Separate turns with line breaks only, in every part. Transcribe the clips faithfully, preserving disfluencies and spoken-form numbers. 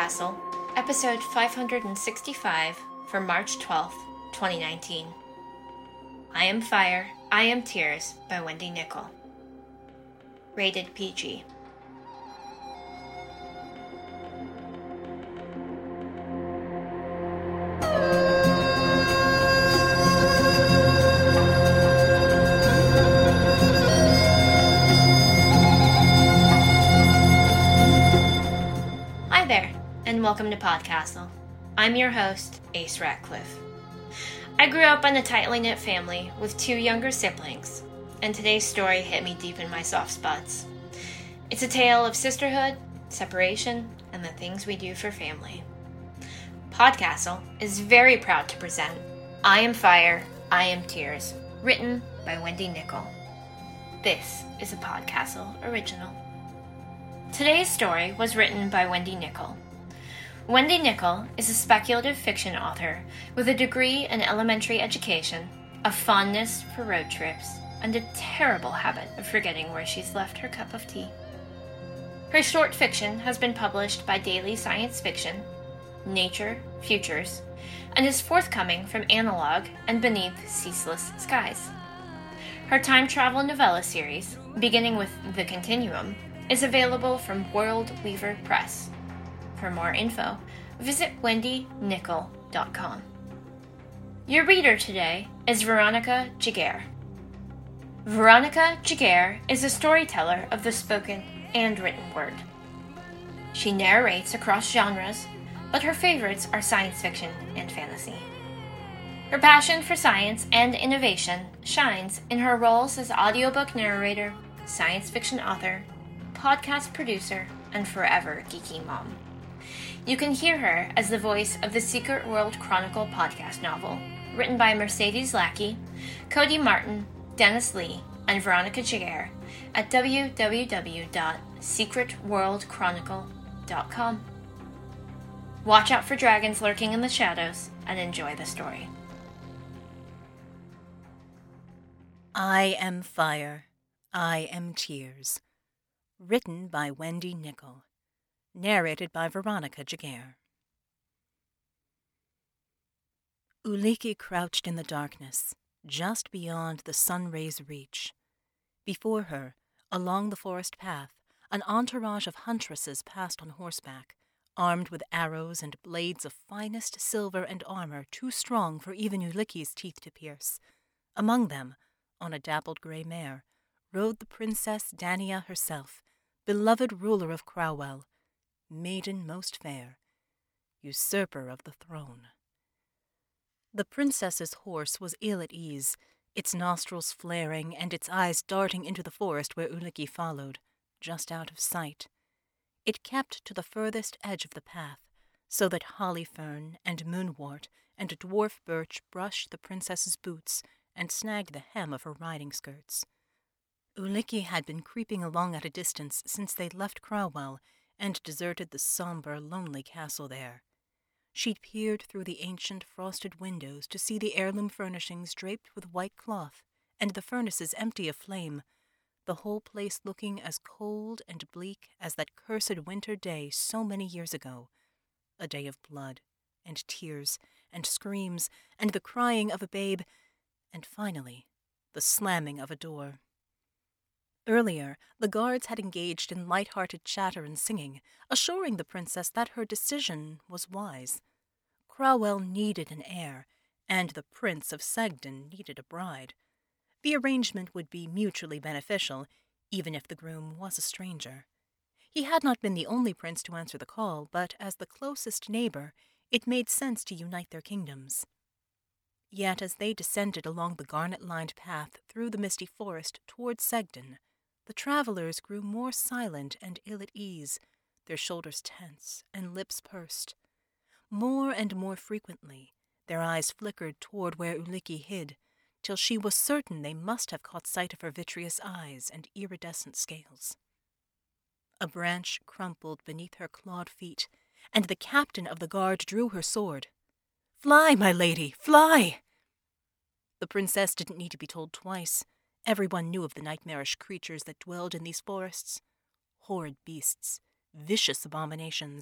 Podcastle, episode five hundred sixty-five for March twelfth, twenty nineteen. I Am Fire, I Am Tears by Wendy Nicol. Rated P G. Hi there, and welcome to Podcastle. I'm your host, Ace Ratcliffe. I grew up in a tightly knit family with two younger siblings, and today's story hit me deep in my soft spots. It's a tale of sisterhood, separation, and the things we do for family. Podcastle is very proud to present I Am Fire, I Am Tears, written by Wendy Nicol. This is a Podcastle original. Today's story was written by Wendy Nicol. Wendy Nicol is a speculative fiction author with a degree in elementary education, a fondness for road trips, and a terrible habit of forgetting where she's left her cup of tea. Her short fiction has been published by Daily Science Fiction, Nature, Futures, and is forthcoming from Analog and Beneath Ceaseless Skies. Her time travel novella series, beginning with The Continuum, is available from World Weaver Press. For more info, visit wendy nicol dot com. Your reader today is Veronica Giguere. Veronica Giguere is a storyteller of the spoken and written word. She narrates across genres, but her favorites are science fiction and fantasy. Her passion for science and innovation shines in her roles as audiobook narrator, science fiction author, podcast producer, and forever geeky mom. You can hear her as the voice of the Secret World Chronicle podcast novel, written by Mercedes Lackey, Cody Martin, Dennis Lee, and Veronica Giguere at w w w dot secret world chronicle dot com. Watch out for dragons lurking in the shadows and enjoy the story.
I Am Fire, I Am Tears. Written by Wendy Nicol. Narrated by Veronica Giguere. Uliki crouched in the darkness, just beyond the sun ray's reach. Before her, along the forest path, an entourage of huntresses passed on horseback, armed with arrows and blades of finest silver and armor too strong for even Uliki's teeth to pierce. Among them, on a dappled grey mare, rode the Princess Dania herself, beloved ruler of Crowell, maiden most fair, usurper of the throne. The princess's horse was ill at ease, its nostrils flaring and its eyes darting into the forest where Uliki followed, just out of sight. It kept to the furthest edge of the path, so that holly fern and moonwort and dwarf birch brushed the princess's boots and snagged the hem of her riding skirts. Uliki had been creeping along at a distance since they'd left Crowell and deserted the somber, lonely castle there. She'd peered through the ancient frosted windows to see the heirloom furnishings draped with white cloth and the furnaces empty of flame, the whole place looking as cold and bleak as that cursed winter day so many years ago, a day of blood and tears and screams and the crying of a babe, and finally the slamming of a door. Earlier, the guards had engaged in light-hearted chatter and singing, assuring the princess that her decision was wise. Crowell needed an heir, and the Prince of Segdon needed a bride. The arrangement would be mutually beneficial, even if the groom was a stranger. He had not been the only prince to answer the call, but as the closest neighbor, it made sense to unite their kingdoms. Yet as they descended along the garnet-lined path through the misty forest toward Segdon, the travelers grew more silent and ill at ease, their shoulders tense and lips pursed. More and more frequently, their eyes flickered toward where Uliki hid, till she was certain they must have caught sight of her vitreous eyes and iridescent scales. A branch crumpled beneath her clawed feet, and the captain of the guard drew her sword. "Fly, my lady, fly!" The princess didn't need to be told twice. Everyone knew of the nightmarish creatures that dwelled in these forests. Horrid beasts, vicious abominations,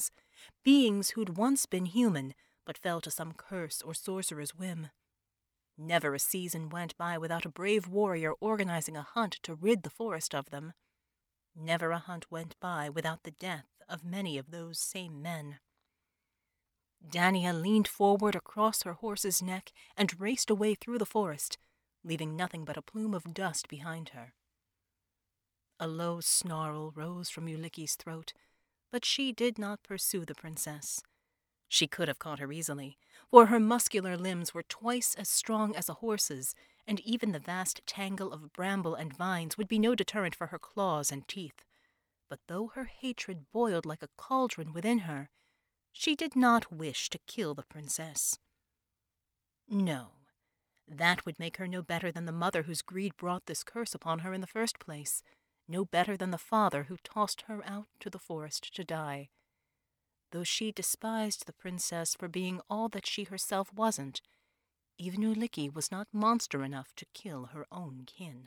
beings who'd once been human, but fell to some curse or sorcerer's whim. Never a season went by without a brave warrior organizing a hunt to rid the forest of them. Never a hunt went by without the death of many of those same men. Dania leaned forward across her horse's neck and raced away through the forest, leaving nothing but a plume of dust behind her. A low snarl rose from Uliki's throat, but she did not pursue the princess. She could have caught her easily, for her muscular limbs were twice as strong as a horse's, and even the vast tangle of bramble and vines would be no deterrent for her claws and teeth. But though her hatred boiled like a cauldron within her, she did not wish to kill the princess. No, that would make her no better than the mother whose greed brought this curse upon her in the first place, no better than the father who tossed her out to the forest to die. Though she despised the princess for being all that she herself wasn't, even Uliki was not monster enough to kill her own kin.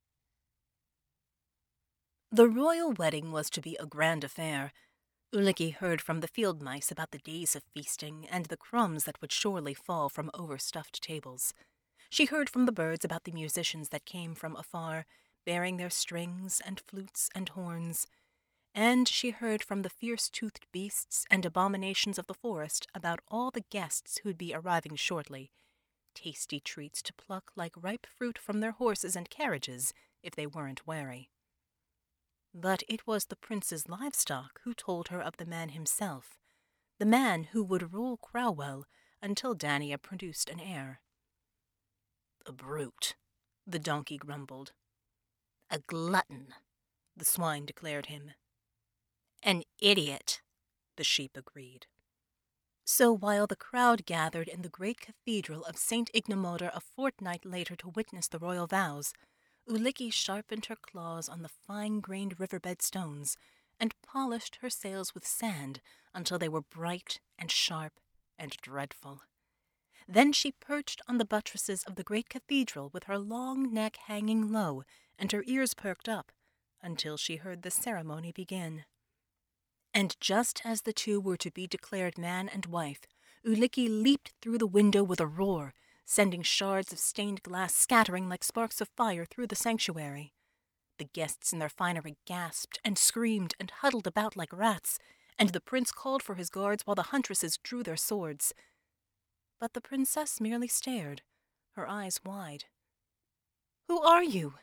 The royal wedding was to be a grand affair. Uliki heard from the field mice about the days of feasting and the crumbs that would surely fall from overstuffed tables. She heard from the birds about the musicians that came from afar, bearing their strings and flutes and horns. And she heard from the fierce-toothed beasts and abominations of the forest about all the guests who'd be arriving shortly, tasty treats to pluck like ripe fruit from their horses and carriages if they weren't wary. But it was the prince's livestock who told her of the man himself, the man who would rule Crowell until Dania produced an heir. "A brute," the donkey grumbled. "A glutton," the swine declared him. "An idiot," the sheep agreed. So while the crowd gathered in the great cathedral of Saint Ignamoder a fortnight later to witness the royal vows, Uliki sharpened her claws on the fine-grained riverbed stones and polished her sails with sand until they were bright and sharp and dreadful. Then she perched on the buttresses of the great cathedral with her long neck hanging low and her ears perked up until she heard the ceremony begin. And just as the two were to be declared man and wife, Uliki leaped through the window with a roar, sending shards of stained glass scattering like sparks of fire through the sanctuary. The guests in their finery gasped and screamed and huddled about like rats, and the prince called for his guards while the huntresses drew their swords. But the princess merely stared, her eyes wide. "Who are you?"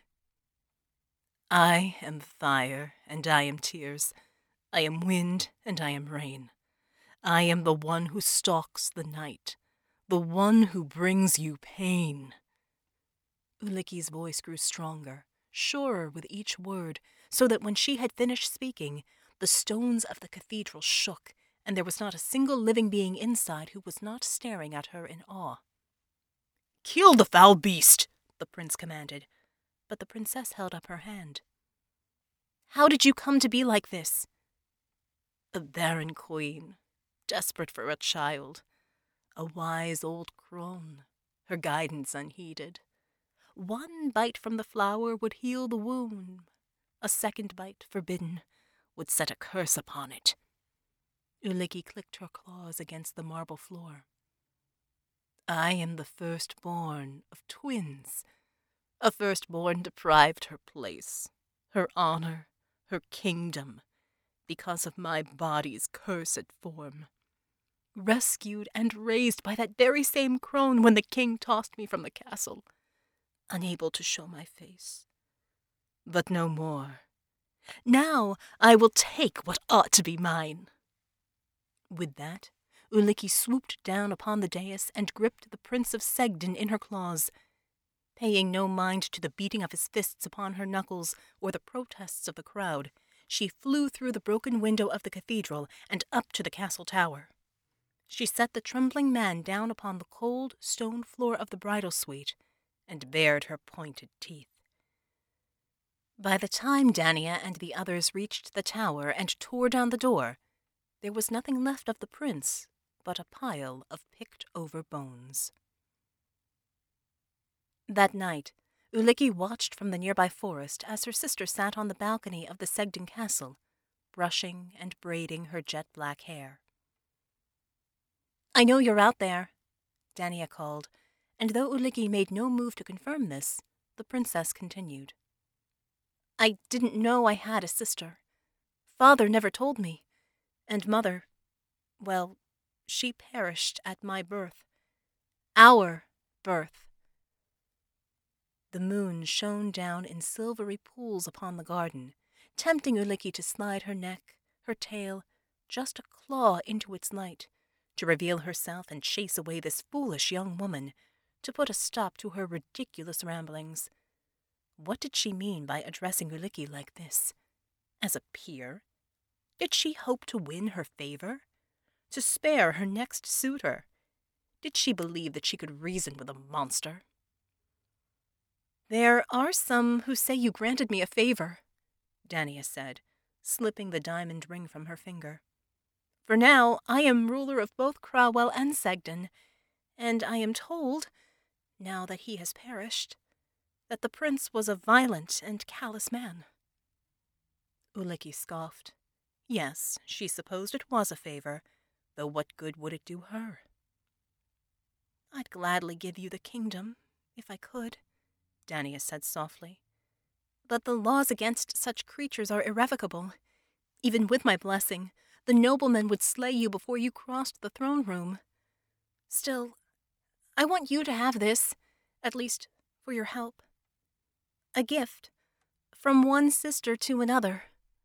"I am fire, and I am tears. I am wind, and I am rain. I am the one who stalks the night, the one who brings you pain." Uliki's voice grew stronger, surer with each word, so that when she had finished speaking, the stones of the cathedral shook, and there was not a single living being inside who was not staring at her in awe. "Kill the foul beast!" the prince commanded, but the princess held up her hand. "How did you come to be like this?" "A barren queen, desperate for a child. A wise old crone, her guidance unheeded. One bite from the flower would heal the wound. A second bite, forbidden, would set a curse upon it." Uliki clicked her claws against the marble floor. "I am the firstborn of twins. A firstborn deprived her place, her honor, her kingdom, because of my body's cursed form. Rescued and raised by that very same crone when the king tossed me from the castle, unable to show my face. But no more. Now I will take what ought to be mine." With that, Uliki swooped down upon the dais and gripped the Prince of Segden in her claws. Paying no mind to the beating of his fists upon her knuckles or the protests of the crowd, she flew through the broken window of the cathedral and up to the castle tower. She set the trembling man down upon the cold stone floor of the bridal suite and bared her pointed teeth. By the time Dania and the others reached the tower and tore down the door, there was nothing left of the prince but a pile of picked-over bones. That night, Uliki watched from the nearby forest as her sister sat on the balcony of the Segden castle, brushing and braiding her jet-black hair. "I know you're out there," Dania called, and though Ulikki made no move to confirm this, the princess continued. "I didn't know I had a sister. Father never told me, and Mother, well, she perished at my birth. Our birth." The moon shone down in silvery pools upon the garden, tempting Ulikki to slide her neck, her tail, just a claw into its light, to reveal herself and chase away this foolish young woman, to put a stop to her ridiculous ramblings. What did she mean by addressing Ulikki like this? As a peer? Did she hope to win her favor? To spare her next suitor? Did she believe that she could reason with a monster? "There are some who say you granted me a favor," Dania said, slipping the diamond ring from her finger. "For now I am ruler of both Crowell and Segden, and I am told, now that he has perished, that the prince was a violent and callous man." Ulikki scoffed. Yes, she supposed it was a favor, though what good would it do her? "I'd gladly give you the kingdom, if I could," Dania said softly. "But the laws against such creatures are irrevocable. Even with my blessing, the noblemen would slay you before you crossed the throne room. Still, I want you to have this, at least for your help. A gift, from one sister to another."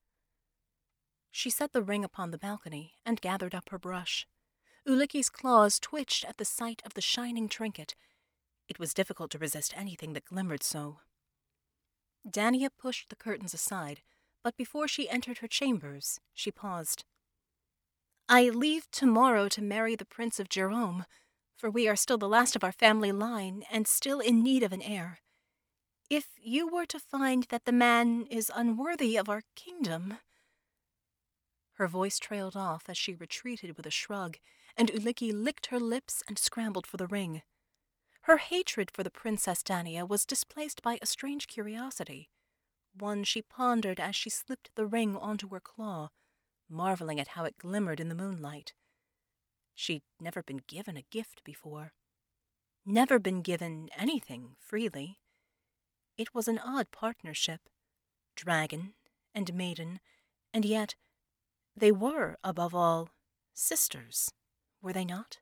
She set the ring upon the balcony and gathered up her brush. Ulikki's claws twitched at the sight of the shining trinket. It was difficult to resist anything that glimmered so. Dania pushed the curtains aside, but before she entered her chambers, she paused. "I leave tomorrow to marry the Prince of Jerome, for we are still the last of our family line and still in need of an heir. If you were to find that the man is unworthy of our kingdom—" Her voice trailed off as she retreated with a shrug, and Ulikki licked her lips and scrambled for the ring. Her hatred for the Princess Dania was displaced by a strange curiosity, one she pondered as she slipped the ring onto her claw, marveling at how it glimmered in the moonlight. She'd never been given a gift before. Never been given anything freely. It was an odd partnership, dragon and maiden, and yet they were, above all, sisters, were they not?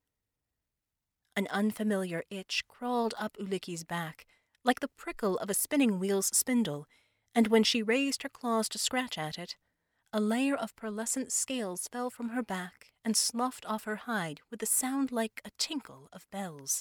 An unfamiliar itch crawled up Ulikki's back, like the prickle of a spinning wheel's spindle, and when she raised her claws to scratch at it, a layer of pearlescent scales fell from her back and sloughed off her hide with a sound like a tinkle of bells.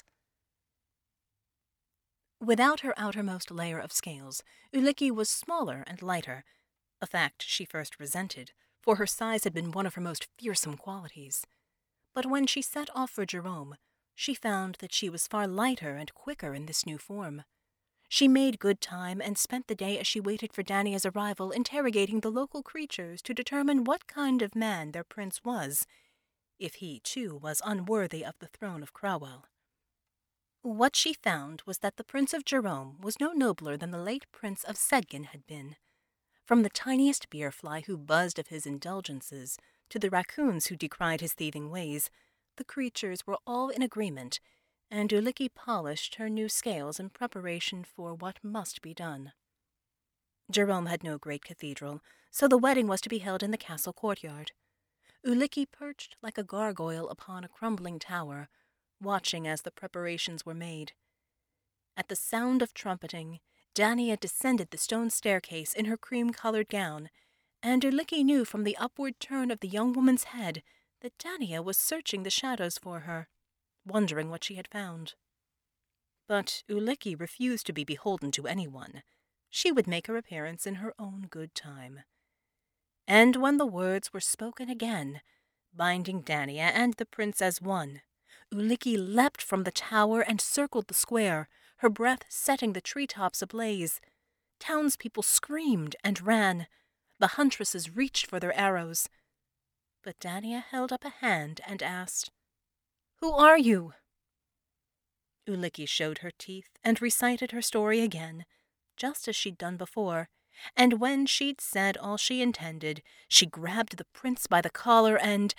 Without her outermost layer of scales, Ulikki was smaller and lighter, a fact she first resented, for her size had been one of her most fearsome qualities. But when she set off for Jerome, she found that she was far lighter and quicker in this new form. She made good time and spent the day as she waited for Dania's arrival interrogating the local creatures to determine what kind of man their prince was, if he, too, was unworthy of the throne of Crowell. What she found was that the Prince of Jerome was no nobler than the late Prince of Segden had been. From the tiniest beer-fly who buzzed of his indulgences to the raccoons who decried his thieving ways, the creatures were all in agreement, and Ulikki polished her new scales in preparation for what must be done. Jerome had no great cathedral, so the wedding was to be held in the castle courtyard. Ulikki perched like a gargoyle upon a crumbling tower, watching as the preparations were made. At the sound of trumpeting, Dania descended the stone staircase in her cream-colored gown, and Ulikki knew from the upward turn of the young woman's head that Dania was searching the shadows for her, wondering what she had found. But Ulikki refused to be beholden to anyone. She would make her appearance in her own good time. And when the words were spoken again, binding Dania and the prince as one, Ulikki leapt from the tower and circled the square, her breath setting the tree-tops ablaze. Townspeople screamed and ran. The huntresses reached for their arrows. But Dania held up a hand and asked, "Who are you?" Ulikki showed her teeth and recited her story again, just as she'd done before, and when she'd said all she intended, she grabbed the prince by the collar and—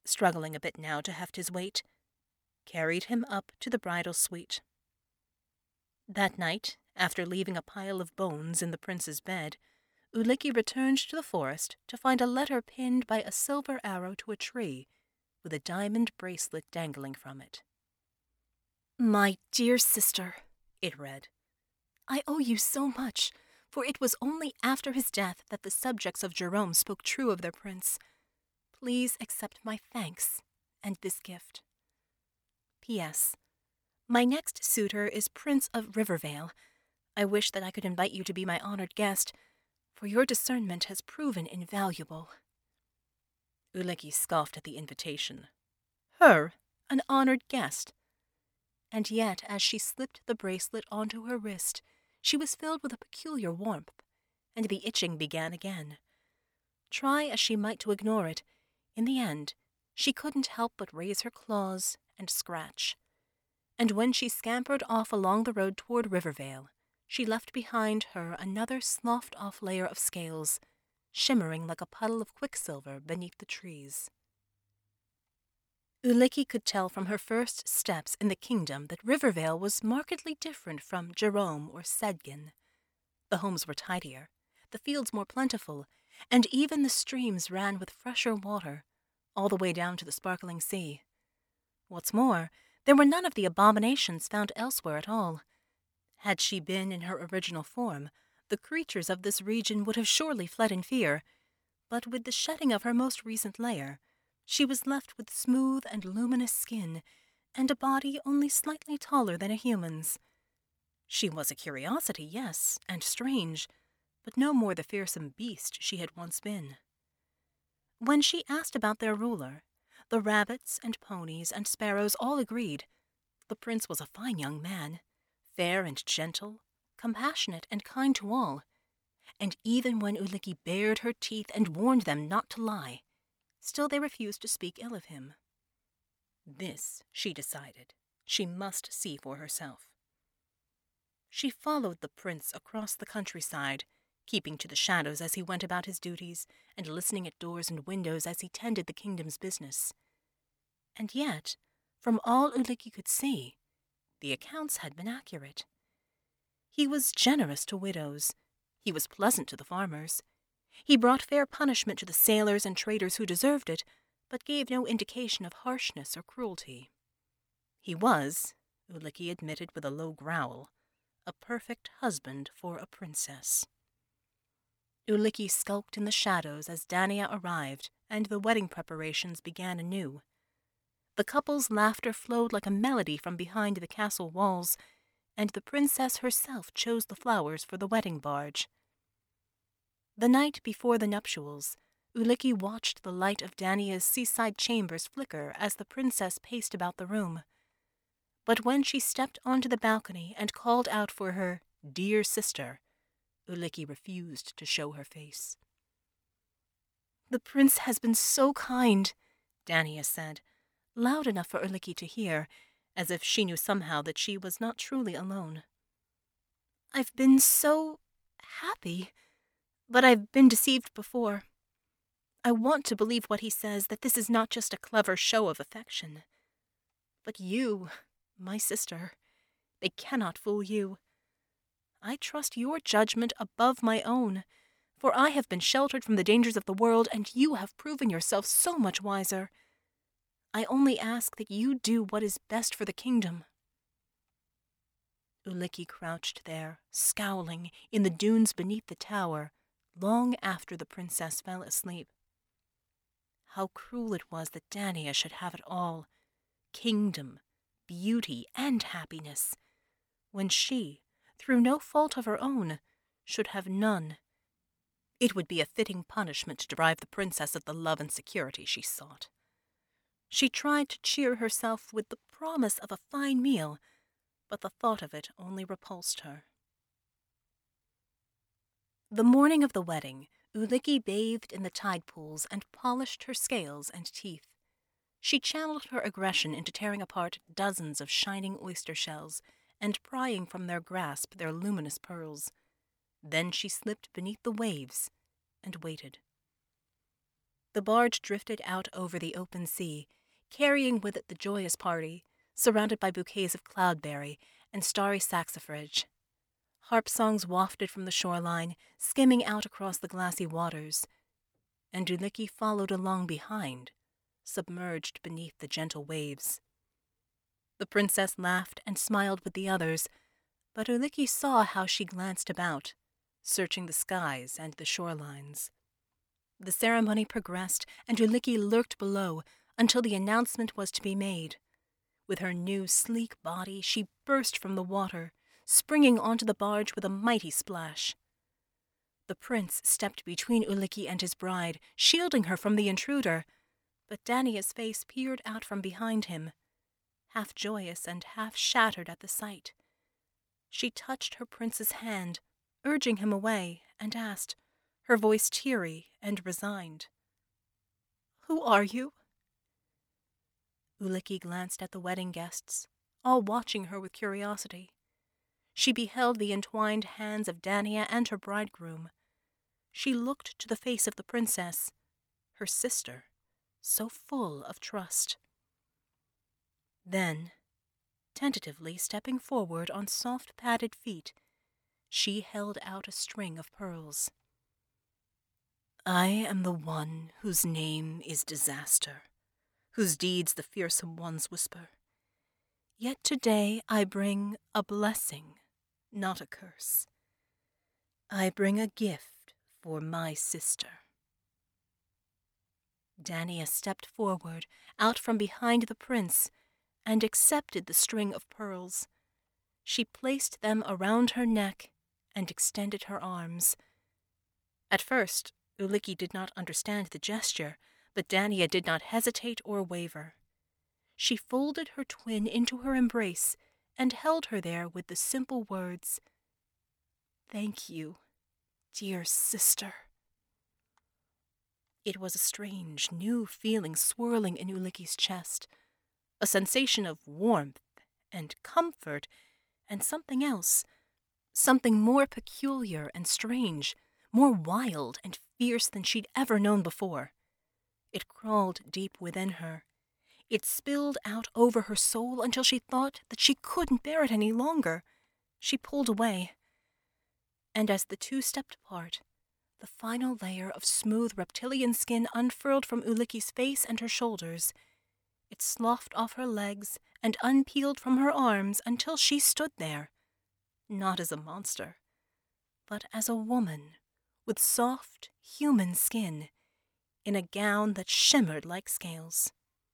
struggling a bit now to heft his weight, carried him up to the bridal suite. That night, after leaving a pile of bones in the prince's bed, Ulicky returned to the forest to find a letter pinned by a silver arrow to a tree, with a diamond bracelet dangling from it. "My dear sister," it read, "I owe you so much, for it was only after his death that the subjects of Jerome spoke true of their prince. Please accept my thanks and this gift. P S. My next suitor is Prince of Rivervale. I wish that I could invite you to be my honored guest, for your discernment has proven invaluable." Ulicky scoffed at the invitation. Her, an honored guest? And yet, as she slipped the bracelet onto her wrist, she was filled with a peculiar warmth, and the itching began again. Try as she might to ignore it, in the end, she couldn't help but raise her claws and scratch. And when she scampered off along the road toward Rivervale, she left behind her another sloughed-off layer of scales, shimmering like a puddle of quicksilver beneath the trees. Ulicky could tell from her first steps in the kingdom that Rivervale was markedly different from Jerome or Sedgen. The homes were tidier, the fields more plentiful, and even the streams ran with fresher water, all the way down to the sparkling sea. What's more, there were none of the abominations found elsewhere at all. Had she been in her original form, the creatures of this region would have surely fled in fear, but with the shedding of her most recent layer, she was left with smooth and luminous skin, and a body only slightly taller than a human's. She was a curiosity, yes, and strange, but no more the fearsome beast she had once been. When she asked about their ruler, the rabbits and ponies and sparrows all agreed. The prince was a fine young man, fair and gentle, compassionate and kind to all, and even when Ulicky bared her teeth and warned them not to lie, still they refused to speak ill of him. This, she decided, she must see for herself. She followed the prince across the countryside, keeping to the shadows as he went about his duties, and listening at doors and windows as he tended the kingdom's business. And yet, from all Ulicky could see, the accounts had been accurate. He was generous to widows. He was pleasant to the farmers. He brought fair punishment to the sailors and traders who deserved it, but gave no indication of harshness or cruelty. He was, Ulicky admitted with a low growl, a perfect husband for a princess. Ulicky skulked in the shadows as Dania arrived, and the wedding preparations began anew. The couple's laughter flowed like a melody from behind the castle walls, and the princess herself chose the flowers for the wedding barge. The night before the nuptials, Ulicky watched the light of Dania's seaside chambers flicker as the princess paced about the room. But when she stepped onto the balcony and called out for her dear sister, Ulicky refused to show her face. "The prince has been so kind," Dania said, loud enough for Ulicky to hear, as if she knew somehow that she was not truly alone. "I've been so happy, but I've been deceived before. I want to believe what he says, that this is not just a clever show of affection. But you, my sister, they cannot fool you. I trust your judgment above my own, for I have been sheltered from the dangers of the world, and you have proven yourself so much wiser. I only ask that you do what is best for the kingdom." Ulicky crouched there, scowling, in the dunes beneath the tower, long after the princess fell asleep. How cruel it was that Dania should have it all, kingdom, beauty, and happiness, when she, through no fault of her own, should have none. It would be a fitting punishment to deprive the princess of the love and security she sought. She tried to cheer herself with the promise of a fine meal, but the thought of it only repulsed her. The morning of the wedding, Ulicky bathed in the tide pools and polished her scales and teeth. She channeled her aggression into tearing apart dozens of shining oyster shells and prying from their grasp their luminous pearls. Then she slipped beneath the waves and waited. The barge drifted out over the open sea, carrying with it the joyous party, surrounded by bouquets of cloudberry and starry saxifrage. Harp songs wafted from the shoreline, skimming out across the glassy waters, and Ulicky followed along behind, submerged beneath the gentle waves. The princess laughed and smiled with the others, but Ulicky saw how she glanced about, searching the skies and the shorelines. The ceremony progressed, and Ulicky lurked below until the announcement was to be made. With her new sleek body, she burst from the water, springing onto the barge with a mighty splash. The prince stepped between Ulicky and his bride, shielding her from the intruder, but Dania's face peered out from behind him, half joyous and half shattered at the sight. She touched her prince's hand, urging him away, and asked, her voice teary and resigned, "Who are you?" Ulicky glanced at the wedding guests, all watching her with curiosity. She beheld the entwined hands of Dania and her bridegroom. She looked to the face of the princess, her sister, so full of trust. Then, tentatively stepping forward on soft padded feet, she held out a string of pearls. "I am the one whose name is Disaster, whose deeds the fearsome ones whisper. Yet today I bring a blessing, not a curse. I bring a gift for my sister." Dania stepped forward, out from behind the prince, and accepted the string of pearls. She placed them around her neck and extended her arms. At first, Ulicky did not understand the gesture, but Dania did not hesitate or waver. She folded her twin into her embrace and held her there with the simple words, "Thank you, dear sister." It was a strange, new feeling swirling in Ulicky's chest, a sensation of warmth and comfort and something else, something more peculiar and strange, more wild and fierce than she'd ever known before. It crawled deep within her. It spilled out over her soul until she thought that she couldn't bear it any longer. She pulled away. And as the two stepped apart, the final layer of smooth reptilian skin unfurled from Ulicky's face and her shoulders. It sloughed off her legs and unpeeled from her arms until she stood there, not as a monster, but as a woman with soft, human skin, in a gown that shimmered like scales.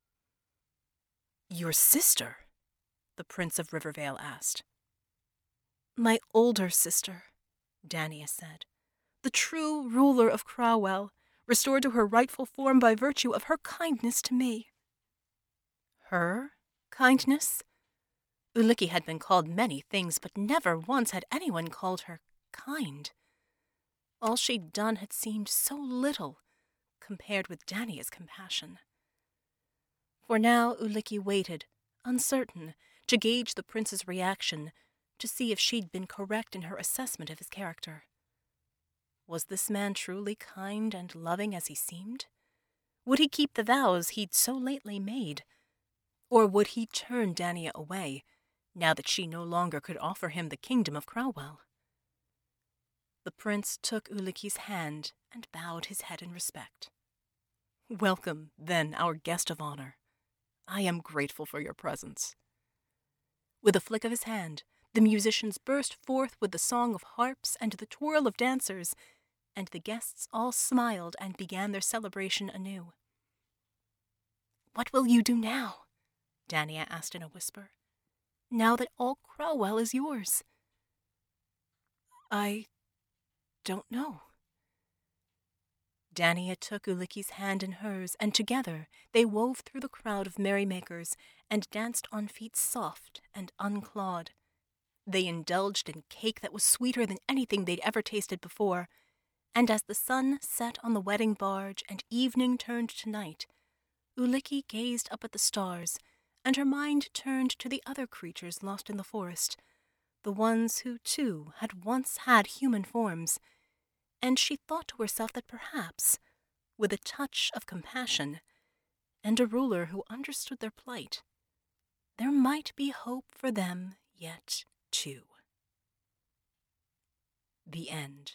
"Your sister?" the Prince of Rivervale asked. "My older sister," Dania said. "The true ruler of Crowell, restored to her rightful form by virtue of her kindness to me." Her kindness? Ulicky had been called many things, but never once had anyone called her kind. All she'd done had seemed so little compared with Dania's compassion. For now Ulicky waited, uncertain, to gauge the prince's reaction, to see if she'd been correct in her assessment of his character. Was this man truly kind and loving as he seemed? Would he keep the vows he'd so lately made? Or would he turn Dania away, now that she no longer could offer him the kingdom of Crowell? The prince took Ulicky's hand and bowed his head in respect. "Welcome, then, our guest of honor. I am grateful for your presence." With a flick of his hand, the musicians burst forth with the song of harps and the twirl of dancers, and the guests all smiled and began their celebration anew. "What will you do now?" Dania asked in a whisper. "Now that all Crowell is yours?" "I don't know." Dania took Ulicky's hand in hers, and together they wove through the crowd of merrymakers and danced on feet soft and unclawed. They indulged in cake that was sweeter than anything they'd ever tasted before, and as the sun set on the wedding barge and evening turned to night, Ulicky gazed up at the stars, and her mind turned to the other creatures lost in the forest, the ones who, too, had once had human forms, and she thought to herself that perhaps, with a touch of compassion, and a ruler who understood their plight, there might be hope for them yet, too. The End.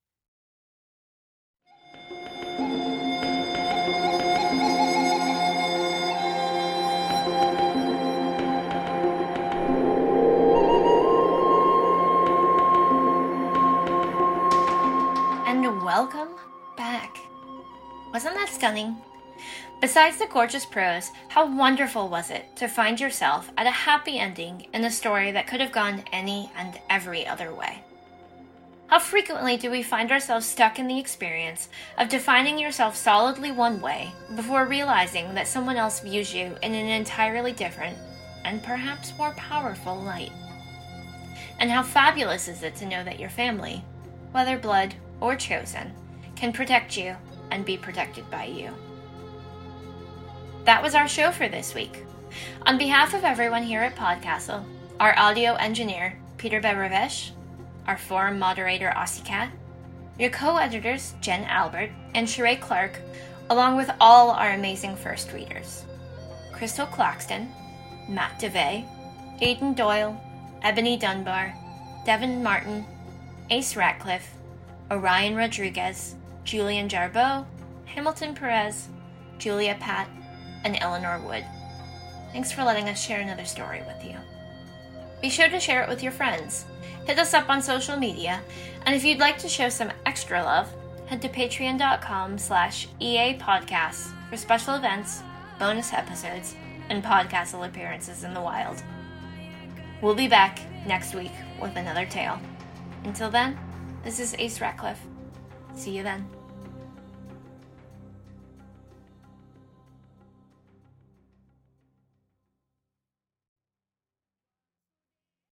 And welcome back. Wasn't that stunning? Besides the gorgeous prose, how wonderful was it to find yourself at a happy ending in a story that could have gone any and every other way? How frequently do we find ourselves stuck in the experience of defining yourself solidly one way before realizing that someone else views you in an entirely different and perhaps more powerful light? And how fabulous is it to know that your family, whether blood or chosen, can protect you and be protected by you. That was our show for this week. On behalf of everyone here at Podcastle, our audio engineer, Peter Beveravesh, our forum moderator, Ossicat, your co-editors, Jen Albert and Sheree Clark, along with all our amazing first readers, Crystal Claxton, Matt DeVay, Aidan Doyle, Ebony Dunbar, Devin Martin, Ace Ratcliffe, Orion Rodriguez, Julian Jarbeau, Hamilton Perez, Julia Pat, and Eleanor Wood. Thanks for letting us share another story with you. Be sure to share it with your friends. Hit us up on social media, and if you'd like to show some extra love, head to patreon.com slash EA Podcasts for special events, bonus episodes, and Podcastle appearances in the wild. We'll be back next week with another tale. Until then, this is Ace Ratcliffe. See you then.